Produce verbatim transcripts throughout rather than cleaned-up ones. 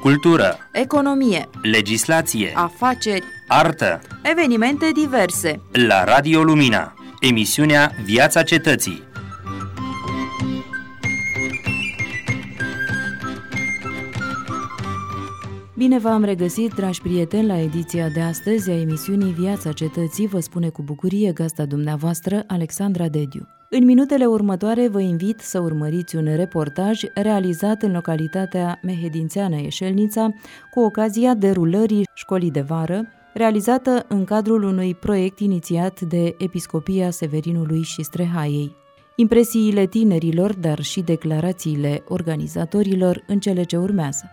cultură, economie, legislație, afaceri, artă, evenimente diverse. La Radio Lumina, emisiunea Viața Cetății. Bine v-am regăsit, dragi prieteni, la ediția de astăzi a emisiunii Viața Cetății, vă spune cu bucurie gazda dumneavoastră, Alexandra Dediu. În minutele următoare vă invit să urmăriți un reportaj realizat în localitatea mehedințeană Eșelnița cu ocazia derulării școlii de vară, realizată în cadrul unui proiect inițiat de Episcopia Severinului și Strehaiei. Impresiile tinerilor, dar și declarațiile organizatorilor în cele ce urmează.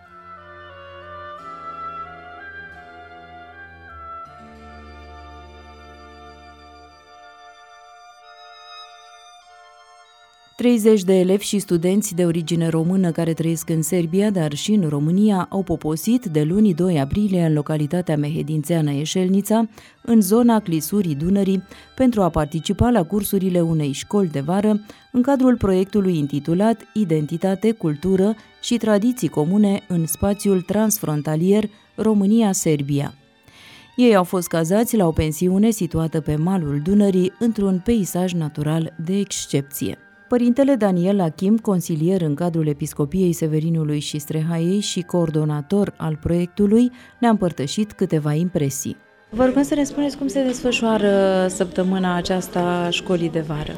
treizeci de elevi și studenți de origine română care trăiesc în Serbia, dar și în România, au poposit de luni doi aprilie în localitatea mehedințeană Eșelnița, în zona Clisurii Dunării, pentru a participa la cursurile unei școli de vară, în cadrul proiectului intitulat Identitate, cultură și tradiții comune în spațiul transfrontalier România-Serbia. Ei au fost cazați la o pensiune situată pe malul Dunării, într-un peisaj natural de excepție. Părintele Daniel Achim, consilier în cadrul Episcopiei Severinului și Strehaiei și coordonator al proiectului, ne-a împărtășit câteva impresii. Vă rugăm să ne spuneți cum se desfășoară săptămâna aceasta școlii de vară.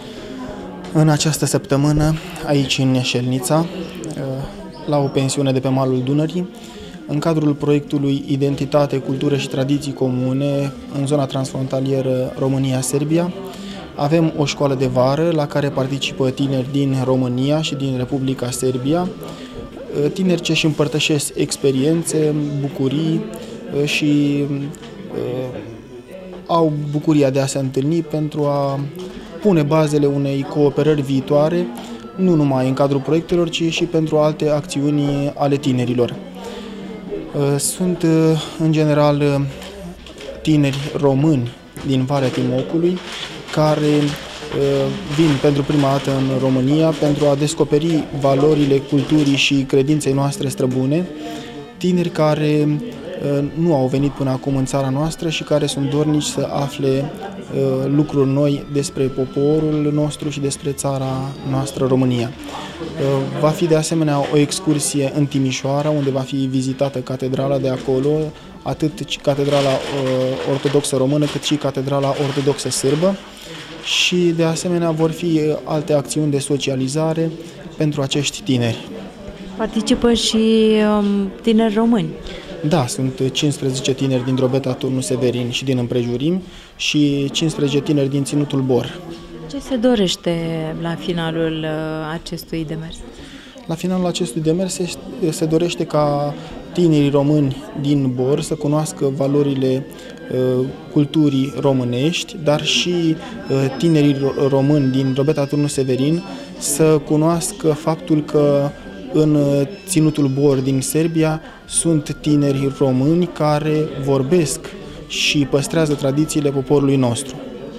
În această săptămână, aici în Eșelnița, la o pensiune de pe malul Dunării, în cadrul proiectului Identitate, cultură și tradiții comune în zona transfrontalieră România-Serbia, avem o școală de vară la care participă tineri din România și din Republica Serbia, tineri ce își împărtășesc experiențe, bucurii și uh, au bucuria de a se întâlni pentru a pune bazele unei cooperări viitoare, nu numai în cadrul proiectelor, ci și pentru alte acțiuni ale tinerilor. Uh, sunt, uh, în general, tineri români din Valea Timocului, care vin pentru prima dată în România pentru a descoperi valorile culturii și credinței noastre străbune, tineri care nu au venit până acum în țara noastră și care sunt dornici să afle lucruri noi despre poporul nostru și despre țara noastră, România. Va fi de asemenea o excursie în Timișoara, unde va fi vizitată catedrala de acolo, atât catedrala ortodoxă română, cât și catedrala ortodoxă sârbă. Și de asemenea vor fi alte acțiuni de socializare pentru acești tineri. Participă și um, tineri români. Da, sunt cincisprezece tineri din Drobeta Turnu Severin și din împrejurimi și cincisprezece tineri din Ținutul Bor. Ce se dorește la finalul uh, acestui demers? La finalul acestui demers se, se dorește ca tinerii români din Bor să cunoască valorile uh, culturii românești, dar și uh, tinerii români din Drobeta Turnu Severin să cunoască faptul că în Ținutul Bor din Serbia sunt tineri români care vorbesc și păstrează tradițiile poporului nostru.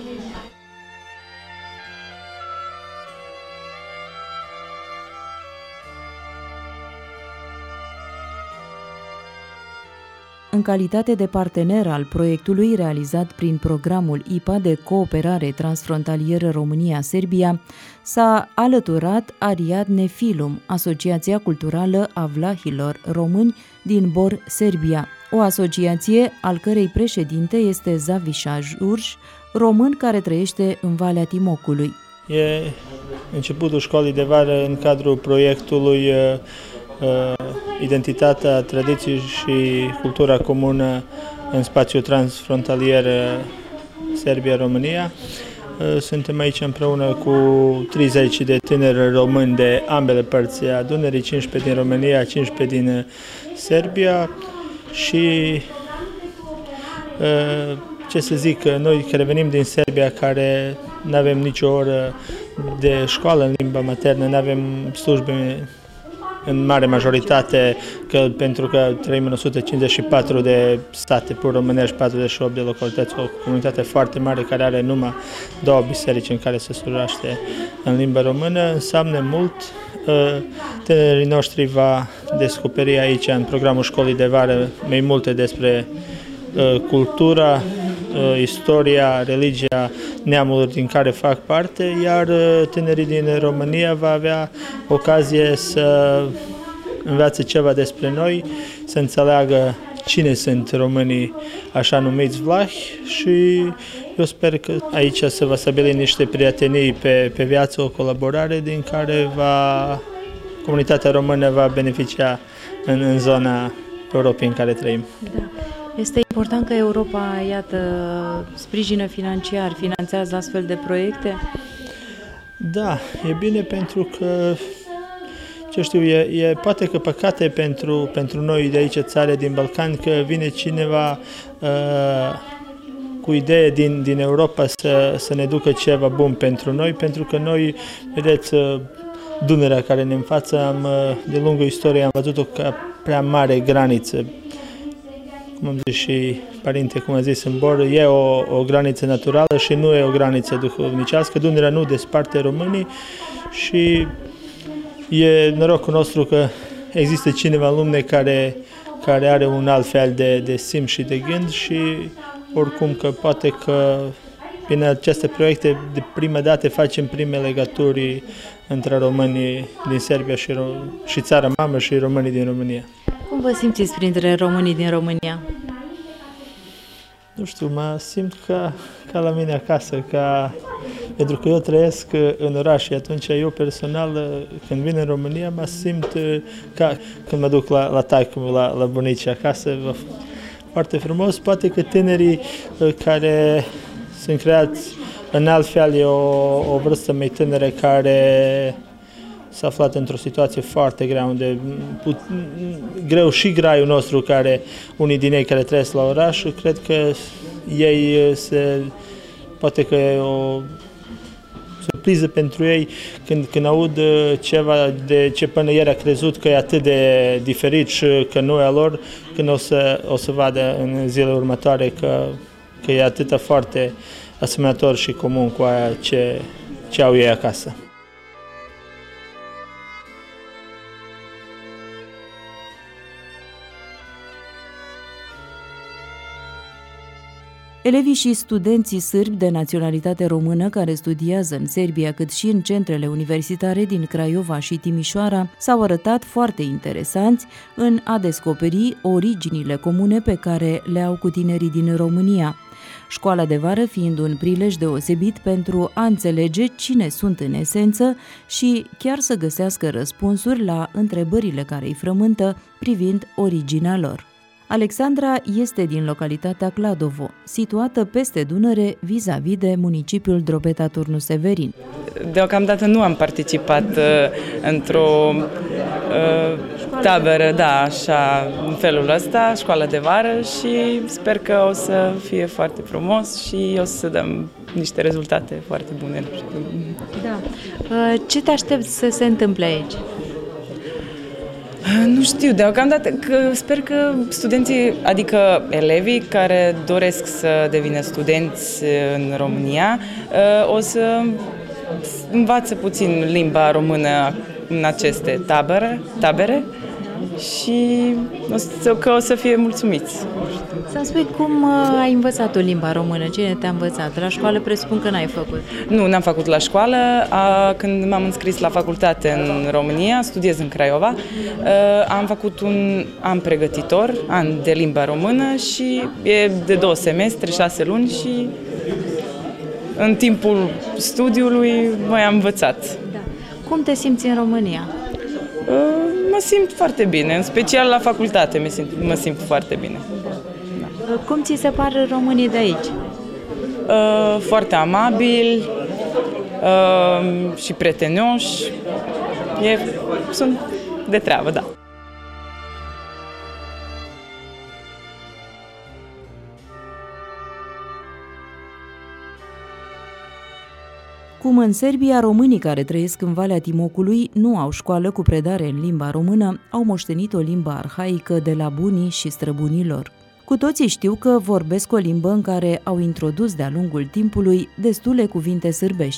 În calitate de partener al proiectului realizat prin programul I P A de cooperare transfrontalieră România-Serbia, s-a alăturat Ariadne Filum, Asociația Culturală a Vlahilor Români din Bor, Serbia, o asociație al cărei președinte este Zaviša Jurj, român care trăiește în Valea Timocului. E începutul școlii de vară în cadrul proiectului Identitatea, tradiții și cultura comună în spațiul transfrontalier Serbia-România. Suntem aici împreună cu treizeci de tineri români de ambele părți a Dunării, cincisprezece din România, cincisprezece din Serbia și ce să zic, noi care venim din Serbia, care nu avem nicio oră de școală în limba maternă, nu avem slujbe în mare majoritate, că, pentru că trăim în o sută cincizeci și patru de state pur românești, patruzeci și opt de localități, o comunitate foarte mare care are numai două biserici în care se slujește în limba română, înseamnă mult. Tinerii noștri va descoperi aici, în programul școlii de vară, mai multe despre uh, cultura, uh, istoria, religia, neamul din care fac parte, iar uh, tinerii din România va avea ocazie să învețe ceva despre noi, să înțeleagă cine sunt românii așa numiți vlahi și eu sper că aici se va stabili niște prietenii pe, pe viață, o colaborare din care va, comunitatea română va beneficia în, în zona Europei în care trăim. Da. Este important că Europa, iată, sprijină financiar, finanțează astfel de proiecte? Da, e bine pentru că ce știu, e, e poate că păcate pentru, pentru noi de aici, țară din Balcani, că vine cineva uh, cu idee din, din Europa să, să ne ducă ceva bun pentru noi, pentru că noi, vedeți, uh, Dunărea care ne înfață, am, uh, de lungă istorie am văzut-o ca prea mare graniță. Cum am zis și părinte, cum a zis în Bor, e o, o graniță naturală și nu e o graniță duhovnicească. Dunărea nu desparte românii și e norocul nostru că există cineva în lume care, care are un alt fel de, de simț și de gând și oricum că poate că prin aceste proiecte de prima dată facem prime legături între românii din Serbia și, și țara mamă și românii din România. Cum vă simțiți printre românii din România? Nu știu, mă simt ca, ca la mine acasă, ca, pentru că eu trăiesc în oraș și atunci eu personal, când vin în România, mă simt ca când mă duc la, la taică, la, la bunici acasă, foarte frumos. Poate că tinerii care sunt creați în alt fel, e o, o vârstă mai tânără care s-a aflat într-o situație foarte grea, unde put, greu și graiul nostru, care unii din ei care trăiesc la oraș, cred că ei se, poate că e o surpriză pentru ei când, când aud ceva de ce până ieri a crezut că e atât de diferit și că nu e a lor, când o să, o să vadă în zilele următoare că, că e atât foarte asemănător și comun cu aia ce, ce au ei acasă. Elevii și studenții sârbi de naționalitate română care studiază în Serbia, cât și în centrele universitare din Craiova și Timișoara, s-au arătat foarte interesanți în a descoperi originile comune pe care le au cu tinerii din România. Școala de vară fiind un prilej deosebit pentru a înțelege cine sunt în esență și chiar să găsească răspunsuri la întrebările care îi frământă privind originea lor. Alexandra este din localitatea Kladovo, situată peste Dunăre, vis-a-vis de municipiul Drobeta-Turnu Severin. Deocamdată nu am participat uh, într-o uh, tabără, da, așa, în felul ăsta, școala de vară, și sper că o să fie foarte frumos și o să dăm niște rezultate foarte bune. Da. Uh, ce te aștepți să se întâmple aici? Nu știu, deocamdată că sper că studenții, adică elevii care doresc să devină studenți în România, o să învață puțin limba română în aceste tabere, tabere și o să, că o să fie mulțumiți. Să-mi spui cum ai învățat tu limba română? Cine te-a învățat? La școală presupun că n-ai făcut. Nu, n-am făcut la școală. Când m-am înscris la facultate în România, studiez în Craiova, am făcut un an pregătitor, an de limba română, și e de două semestre, șase luni, și în timpul studiului mai am învățat. Da. Cum te simți în România? Mă simt foarte bine, în special la facultate mă simt, mă simt foarte bine. Da. Cum ți se par românii de aici? Foarte amabili și prietenoși. E, sunt de treabă, da. Cum în Serbia, românii care trăiesc în Valea Timocului nu au școală cu predare în limba română, au moștenit o limbă arhaică de la bunii și străbunii lor. Cu toții știu că vorbesc o limbă în care au introdus de-a lungul timpului destule cuvinte sârbești.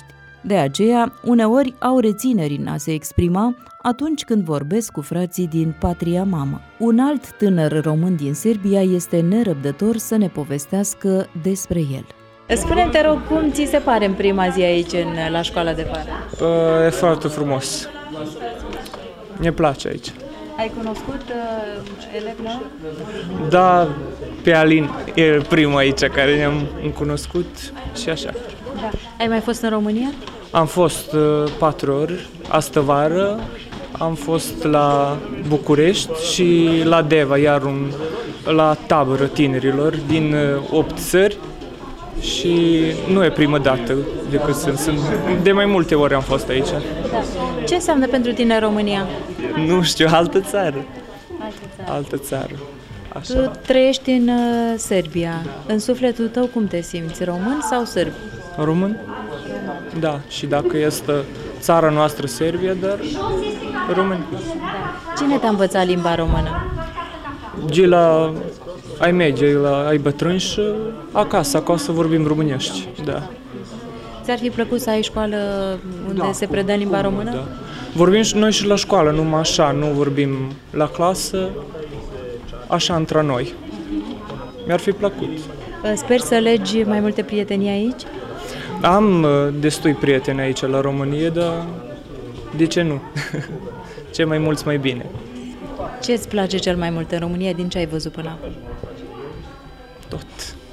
De aceea, uneori au rețineri în a se exprima atunci când vorbesc cu frații din patria mamă. Un alt tânăr român din Serbia este nerăbdător să ne povestească despre el. Spune-mi, te rog, cum ți se pare în prima zi aici, în, la școala de vară? E foarte frumos. Ne place aici. Ai cunoscut uh, elevul? Da, pe Alin e primul aici care ne-am cunoscut și așa. Da. Ai mai fost în România? Am fost uh, patru ori, astă vară, am fost la București și la Deva, iar un, la tabără tinerilor din uh, opt țări și nu e prima dată decât sunt, sunt. De mai multe ori am fost aici. Da. Ce înseamnă pentru tine România? Nu știu, altă țară. Altă țară. Altă țară. Așa. Tu trăiești în uh, Serbia. În sufletul tău cum te simți? Român sau sârb? Român? Da. Și dacă este țara noastră Serbia, dar român. Cine te-a învățat limba română? De la ai mei, de la ai bătrâni și acasă, acasă vorbim românești. Da. Ți-ar fi plăcut să ai școală unde Da, se predă limba română? Da. Vorbim și noi și la școală, numai așa, nu vorbim la clasă, așa între noi. Mi-ar fi plăcut. Sper să legi mai multe prietenii aici? Am uh, destui prieteni aici la România, dar de ce nu? Ce mai mulți, mai bine. Ce îți place cel mai mult în România, din ce ai văzut până acum? Tot.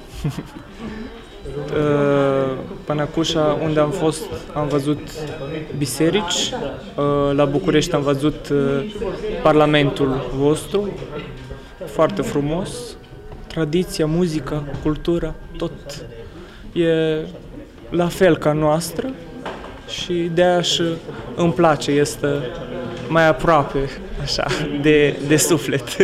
Până acușa, unde am fost, am văzut biserici, la București am văzut Parlamentul vostru, foarte frumos, tradiția, muzica, cultura, tot e la fel ca noastră și de-aia și îmi place, este mai aproape, așa, de, de suflet.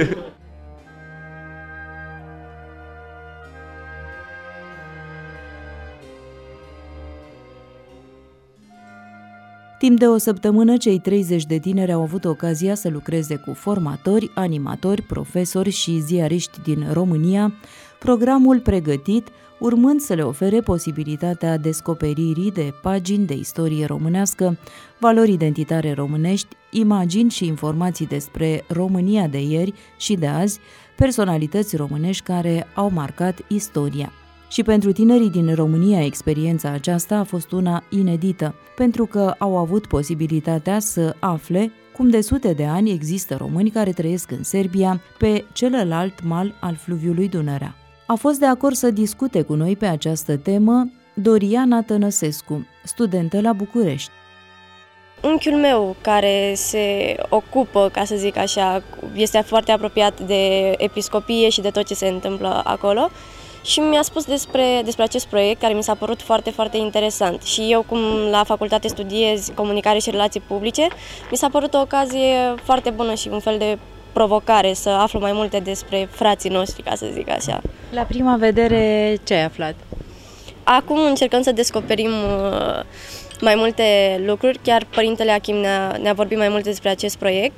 Timp de o săptămână, cei treizeci de tineri au avut ocazia să lucreze cu formatori, animatori, profesori și ziariști din România, programul pregătit urmând să le ofere posibilitatea descoperirii de pagini de istorie românească, valori identitare românești, imagini și informații despre România de ieri și de azi, personalități românești care au marcat istoria. Și pentru tinerii din România, experiența aceasta a fost una inedită, pentru că au avut posibilitatea să afle cum de sute de ani există români care trăiesc în Serbia, pe celălalt mal al fluviului Dunărea. A fost de acord să discute cu noi pe această temă Doriana Tănăsescu, studentă la București. Unchiul meu, care se ocupă, ca să zic așa, este foarte apropiat de episcopie și de tot ce se întâmplă acolo, și mi-a spus despre, despre acest proiect care mi s-a părut foarte, foarte interesant. Și eu, cum la facultate studiez comunicare și relații publice, mi s-a părut o ocazie foarte bună și un fel de provocare să aflu mai multe despre frații noștri, ca să zic așa. La prima vedere, ce ai aflat? Acum încercăm să descoperim mai multe lucruri. Chiar Părintele Achim ne-a, ne-a vorbit mai multe despre acest proiect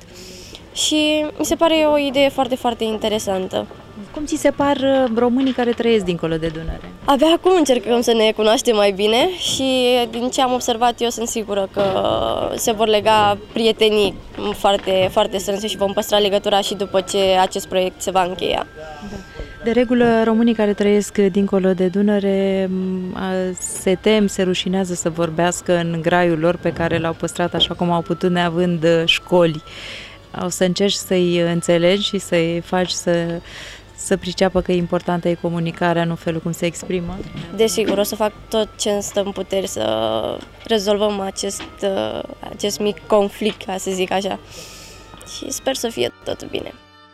și mi se pare o idee foarte, foarte interesantă. Cum ți se par românii care trăiesc dincolo de Dunăre? Abia acum încercăm să ne cunoaștem mai bine și din ce am observat eu sunt sigură că se vor lega prietenii foarte, foarte strânse și vom păstra legătura și după ce acest proiect se va încheia. Da. De regulă, românii care trăiesc dincolo de Dunăre se tem, se rușinează să vorbească în graiul lor pe care l-au păstrat așa cum au putut, neavând școli. O să încerci să-i înțelegi și să-i faci să, să priceapă că importantă e comunicarea, nu felul cum se exprimă? Desigur, o să fac tot ce îmi stă în puteri să rezolvăm acest, acest mic conflict, ca să zic așa. Și sper să fie totul bine.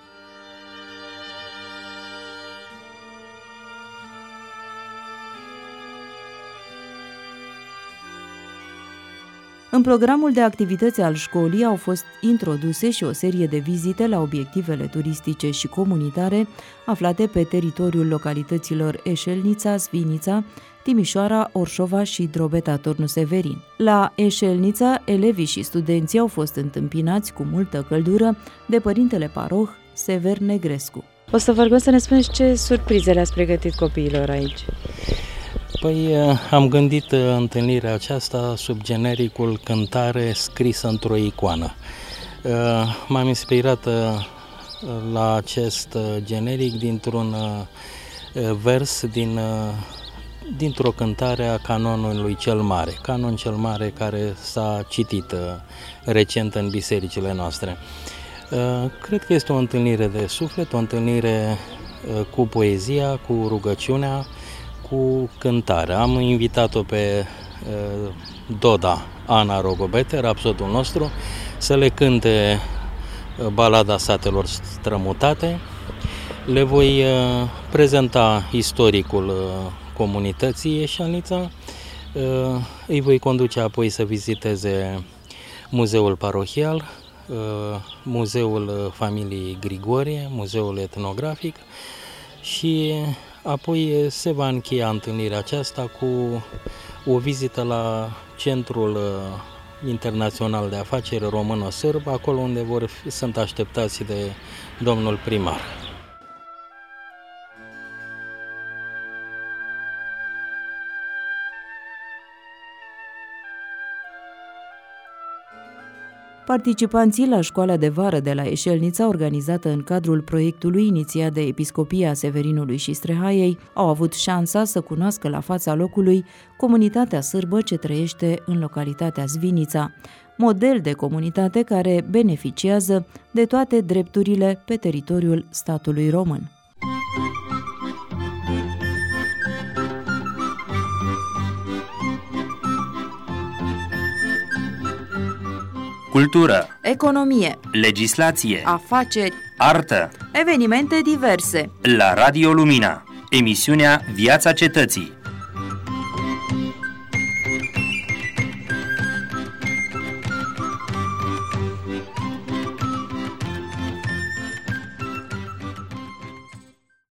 În programul de activități al școlii au fost introduse și o serie de vizite la obiectivele turistice și comunitare aflate pe teritoriul localităților Eșelnița, Svinița, Timișoara, Orșova și Drobeta Turnu Severin. La Eșelnița, elevii și studenții au fost întâmpinați cu multă căldură de părintele paroh Sever Negrescu. O să vă rog să ne spuneți ce surprize le-ați pregătit copiilor aici. Păi am gândit întâlnirea aceasta sub genericul cântare scrisă într-o icoană. M-am inspirat la acest generic dintr-un vers din, dintr-o cântare a canonului cel mare, canon cel mare care s-a citit recent în bisericile noastre. Cred că este o întâlnire de suflet, o întâlnire cu poezia, cu rugăciunea, cu cântarea. Am invitat-o pe Doda Ana Rogobete, rapsodul nostru, să le cânte balada satelor strămutate. Le voi prezenta istoricul comunității Ieșelnița. Îi voi conduce apoi să viziteze muzeul parohial, muzeul familiei Grigorie, muzeul etnografic și apoi se va încheia întâlnirea aceasta cu o vizită la Centrul Internațional de Afaceri Română-Sârb, acolo unde vor fi, sunt așteptați de domnul primar. Participanții la școala de vară de la Ieșelnița, organizată în cadrul proiectului inițiat de Episcopia Severinului și Strehaiei, au avut șansa să cunoască la fața locului comunitatea sârbă ce trăiește în localitatea Zvinița, model de comunitate care beneficiază de toate drepturile pe teritoriul statului român. Cultură, Economie, legislație, afaceri, artă, evenimente diverse. la Radio Lumina, emisiunea Viața Cetății.